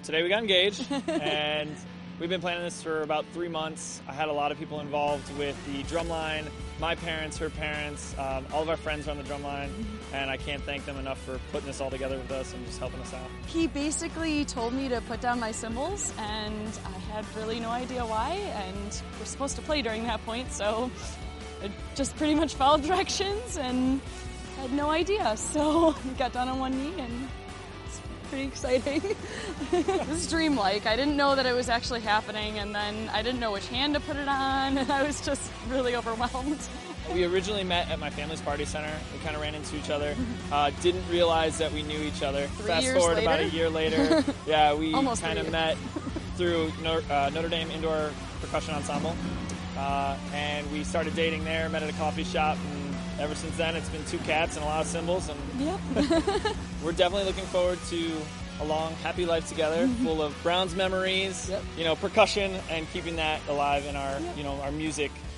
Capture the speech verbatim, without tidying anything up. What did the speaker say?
today we got engaged, and we've been planning this for about three months. I had a lot of people involved with the drum line, my parents, her parents, um, all of our friends are on the drum line, and I can't thank them enough for putting this all together with us and just helping us out. He basically told me to put down my cymbals, and I had really no idea why, and we're supposed to play during that point, so I just pretty much followed directions and had no idea. So I got down on one knee, and it's pretty exciting. It was dreamlike. I didn't know that it was actually happening, and then I didn't know which hand to put it on, and I was just really overwhelmed. We originally met at my family's party center. We kind of ran into each other. Uh, didn't realize that we knew each other. Three Fast years forward later? about a year later, yeah, we Almost kind of three met through Notre, uh, Notre Dame Indoor Percussion Ensemble, uh, and we started dating there. Met at a coffee shop, and ever since then, it's been two cats and a lot of cymbals. And Yep. we're definitely looking forward to a long, happy life together, full of Browns memories, Yep. you know, percussion, and keeping that alive in our, Yep. you know, our music